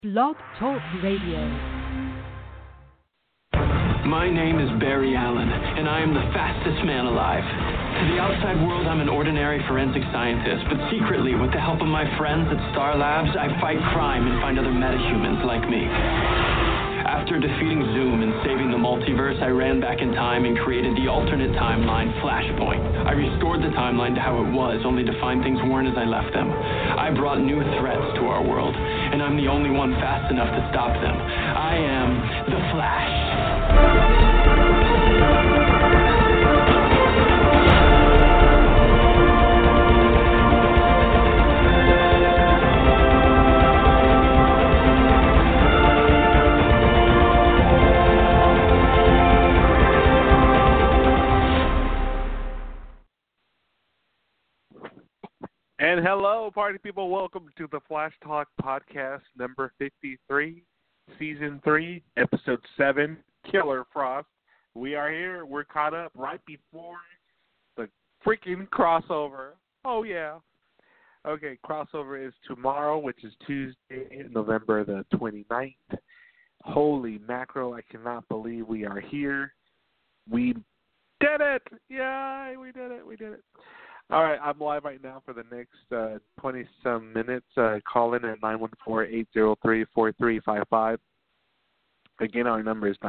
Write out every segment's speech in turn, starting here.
Blog Talk Radio. My name is Barry Allen, and I am the fastest man alive. To the outside world, I'm an ordinary forensic scientist, but secretly, with the help of my friends at Star Labs, I fight crime and find other metahumans like me. After defeating Zoom and saving the multiverse, I ran back in time and created the alternate timeline, Flashpoint. I restored the timeline to how it was, only to find things weren't as I left them. I brought new threats to our world, and I'm the only one fast enough to stop them. I am the Flash. And hello, party people. Welcome to the Flash Talk Podcast number 53, Season 3, Episode 7, Killer Frost. We are here. We're caught up right before the freaking crossover. Oh, yeah. Okay, crossover is tomorrow, which is Tuesday, November the 29th. Holy mackerel, I cannot believe we are here. We did it. Yay, we did it. All right, I'm live right now for the next 20-some minutes. Call in at 914-803-4355. Again, our number is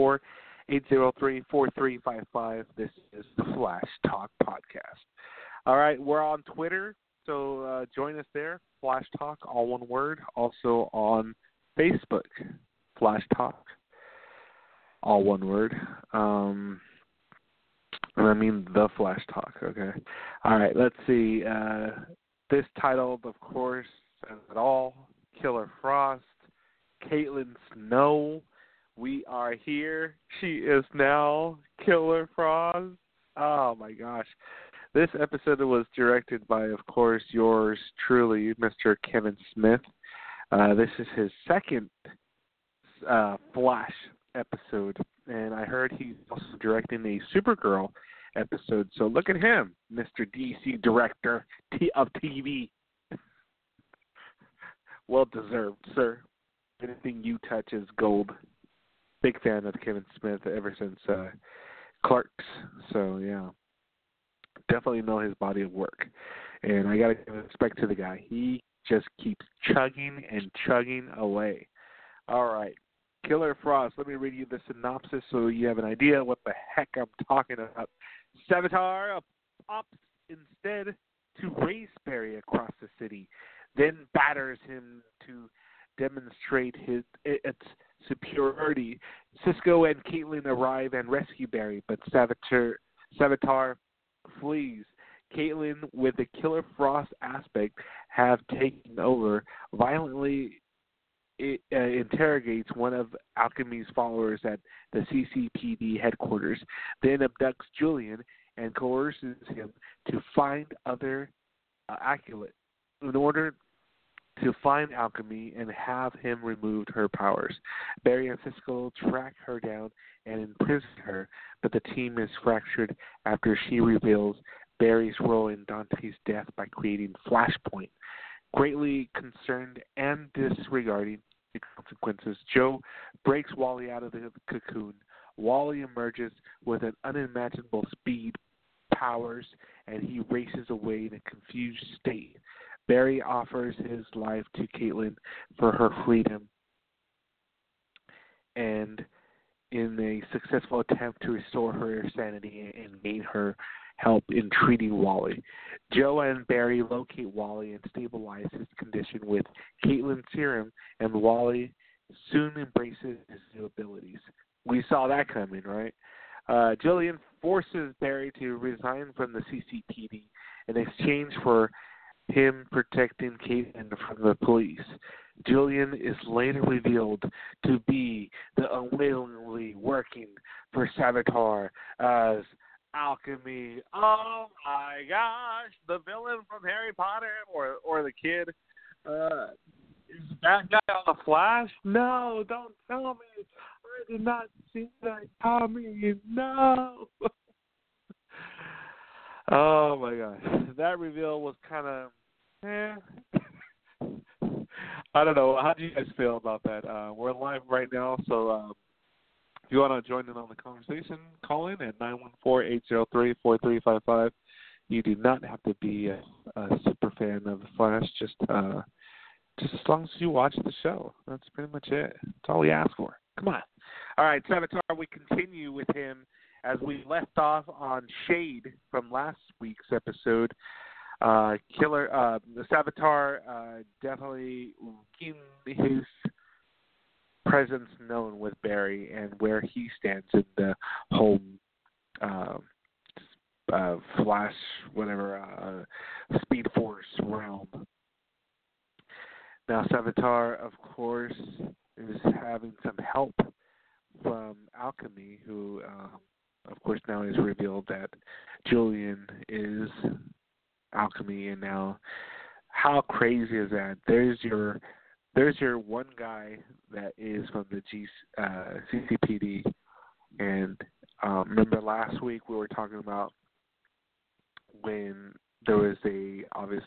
914-803-4355. This is the Flash Talk Podcast. All right, we're on Twitter, so join us there, Flash Talk, all one word. Also on Facebook, Flash Talk, all one word. And I mean the Flash Talk, okay. All right, let's see. This title, of course, says it all. Killer Frost, Caitlin Snow. We are here. She is now Killer Frost. Oh, my gosh. This episode was directed by, of course, yours truly, Mr. Kevin Smith. This is his second Flash episode, and I heard he's also directing a Supergirl episode, so look at him, Mr. DC Director of TV. Well deserved, sir. Anything you touch is gold. Big fan of Kevin Smith ever since Clarks, so yeah. Definitely know his body of work, and I gotta give respect to the guy. He just keeps chugging and chugging away. All right. Killer Frost, let me read you the synopsis so you have an idea what the heck I'm talking about. Savitar opts instead to race Barry across the city, then batters him to demonstrate its superiority. Cisco and Caitlin arrive and rescue Barry, but Savitar flees. Caitlin, with the Killer Frost aspect, have taken over, violently interrogates one of Alchemy's followers at the CCPD headquarters, then abducts Julian and coerces him to find other Aculate in order to find Alchemy and have him remove her powers. Barry and Cisco track her down and imprison her, but the team is fractured after she reveals Barry's role in Dante's death by creating Flashpoint. Greatly concerned and disregarding the consequences, Joe breaks Wally out of the cocoon. Wally emerges with an unimaginable speed, powers, and he races away in a confused state. Barry offers his life to Caitlin for her freedom, and in a successful attempt to restore her sanity and gain her help in treating Wally. Joe and Barry locate Wally and stabilize his condition with Caitlin's serum, and Wally soon embraces his new abilities. We saw that coming, right? Julian forces Barry to resign from the CCPD in exchange for him protecting Caitlin from the police. Julian is later revealed to be the unwillingly working for Savitar as Alchemy. Oh my gosh, the villain from Harry Potter or the kid is that guy on the Flash? No, don't tell me. I did not see that coming. No. Oh my gosh, that reveal was kind of I don't know. How do you guys feel about that? We're live right now, so if you want to join in on the conversation, call in at 914-803-4355. You do not have to be a super fan of The Flash. Just as long as you watch the show. That's pretty much it. That's all we ask for. Come on. All right, Savitar, we continue with him as we left off on Shade from last week's episode. The Savitar definitely making his presence known with Barry and where he stands in the whole Flash, whatever, Speed Force realm. Now, Savitar, of course, is having some help from Alchemy, who, of course, now is revealed that Julian is Alchemy, and now how crazy is that? There's your one guy that is from the CCPD, and remember last week we were talking about when there was a obvious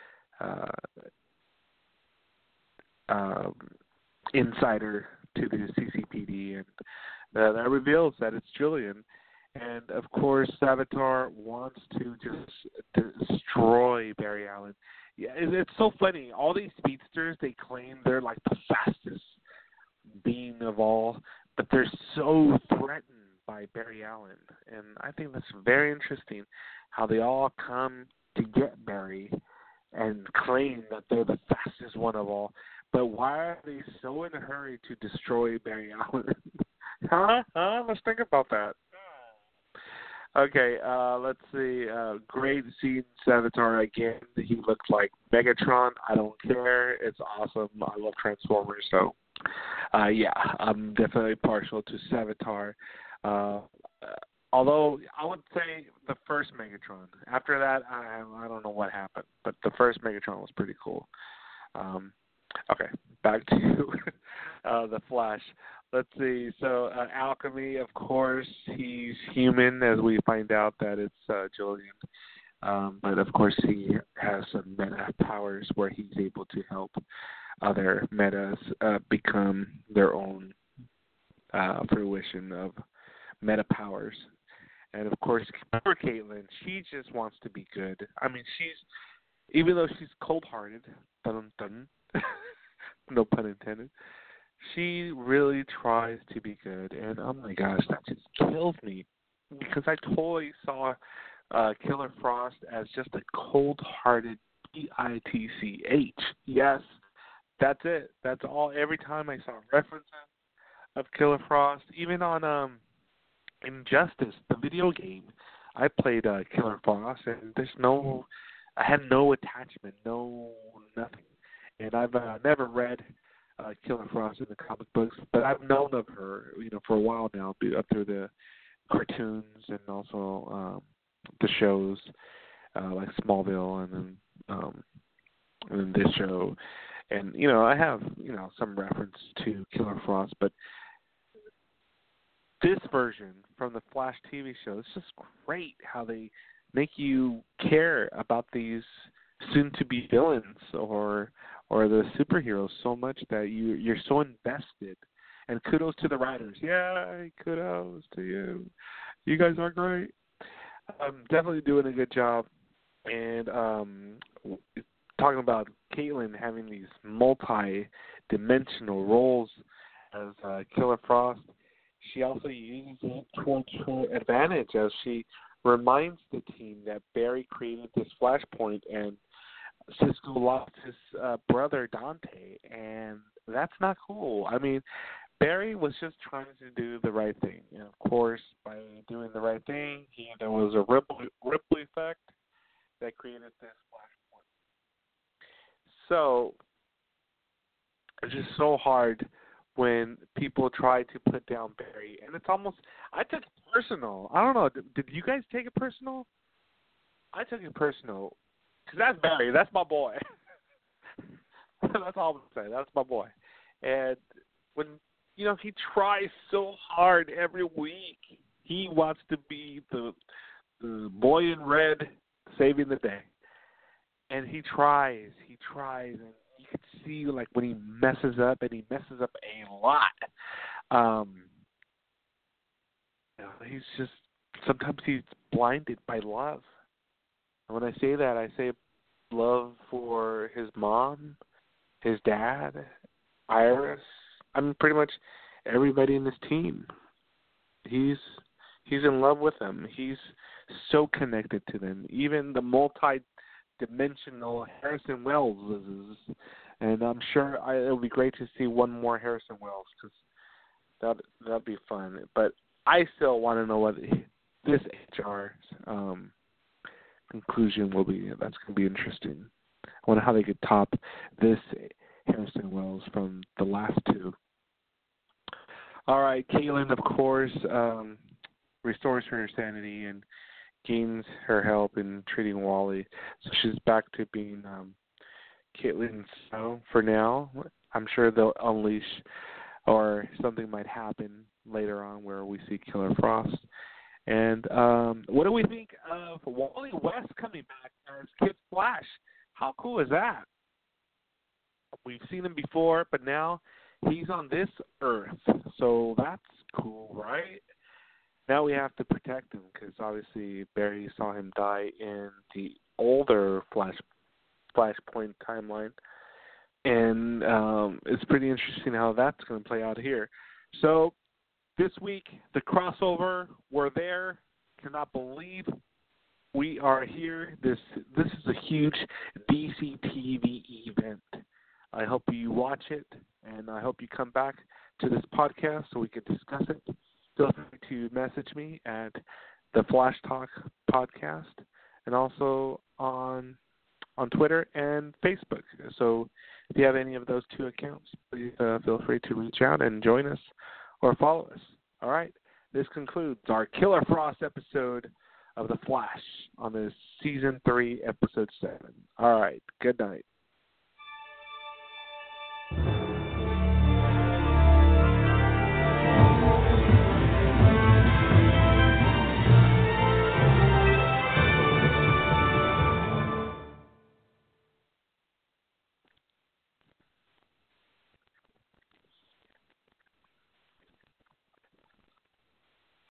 insider to the CCPD, and that reveals that it's Julian. And, of course, Savitar wants to just destroy Barry Allen. Yeah, it's so funny. All these speedsters, they claim they're like the fastest being of all, but they're so threatened by Barry Allen. And I think that's very interesting how they all come to get Barry and claim that they're the fastest one of all. But why are they so in a hurry to destroy Barry Allen? Huh? Let's think about that. Okay, let's see. Great seeing Savitar again. He looks like Megatron. I don't care. It's awesome. I love Transformers. So, yeah, I'm definitely partial to Savitar. Although I would say the first Megatron. After that, I don't know what happened. But the first Megatron was pretty cool. Okay, back to the Flash. Let's see. So Alchemy, of course, he's human, as we find out that it's Julian. But of course, he has some meta powers where he's able to help other metas become their own fruition of meta powers. And of course, poor Caitlin, she just wants to be good. I mean, even though she's cold-hearted, no pun intended, she really tries to be good, and oh my gosh, that just kills me because I totally saw Killer Frost as just a cold-hearted bitch. Yes, that's it. That's all. Every time I saw references of Killer Frost, even on Injustice, the video game, I played Killer Frost, and I had no attachment, nothing, and I've never read Killer Frost in the comic books, but I've known of her, for a while now, up through the cartoons and also the shows like Smallville and then this show, and I have some reference to Killer Frost, but this version from the Flash TV show, it's just great how they make you care about these soon-to-be villains or the superheroes so much that you're so invested. And kudos to the writers. Yay, kudos to you. You guys are great. Definitely doing a good job. And talking about Caitlin having these multi-dimensional roles as Killer Frost, she also uses it towards her advantage as she reminds the team that Barry created this flashpoint and Cisco lost his brother Dante, and that's not cool. I mean, Barry was just trying to do the right thing, and of course, by doing the right thing, there was a ripple effect that created this flashpoint. So it's just so hard when people try to put down Barry, and it's almost, I took it personal. I don't know, did you guys take it personal? I took it personal. Because that's Barry. That's my boy. That's all I'm going to say. That's my boy. And when, he tries so hard every week. He wants to be the boy in red saving the day. And he tries. And, you can see like when he messes up, and he messes up a lot. He's just sometimes he's blinded by love. And when I say that, I say love for his mom, his dad, Iris. I mean, pretty much everybody in this team. He's in love with them. He's so connected to them. Even the multi-dimensional Harrison Wells is. And I'm sure it'll be great to see one more Harrison Wells because that'd be fun. But I still want to know what this HR's conclusion will be. That's going to be interesting. I wonder how they could top this Harrison Wells from the last two. All right, Caitlin, of course, restores her sanity and gains her help in treating Wally. So she's back to being Caitlin Snow for now. I'm sure they'll unleash or something might happen later on where we see Killer Frost. And what do we think of Wally West coming back as Kid Flash? How cool is that? We've seen him before, but now he's on this Earth. So that's cool, right? Now we have to protect him because obviously Barry saw him die in the older Flashpoint timeline. And it's pretty interesting how that's going to play out here. So this week, the crossover, we're there. Cannot believe we are here. This is a huge DC TV event. I hope you watch it, and I hope you come back to this podcast so we can discuss it. Feel free to message me at the Flash Talk Podcast and also on Twitter and Facebook. So if you have any of those two accounts, please feel free to reach out and join us or follow us. All right, this concludes our Killer Frost episode of The Flash on this Season 3, Episode 7. All right, good night.